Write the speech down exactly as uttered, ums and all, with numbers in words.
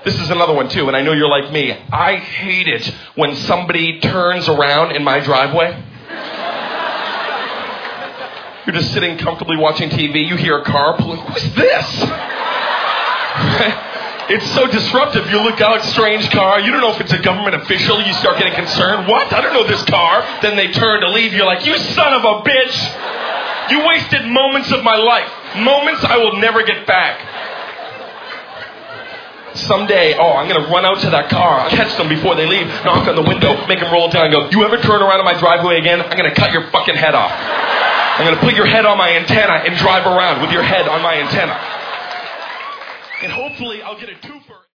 This is another one too, and I know you're like me. I hate it when somebody turns around in my driveway. You're just sitting comfortably watching T V. You hear a car pulling. Who's this? It's so disruptive. You look out, strange car. You don't know if it's a government official. You start getting concerned. What? I don't know this car. Then they turn to leave. You're like, you son of a bitch. You wasted moments of my life. Moments I will never get back. Someday, oh, I'm going to run out to that car. I'll catch them before they leave. Knock on the window. Make them roll down and go, you ever turn around in my driveway again? I'm going to cut your fucking head off. I'm going to put your head on my antenna and drive around with your head on my antenna. And hopefully I'll get a twofer.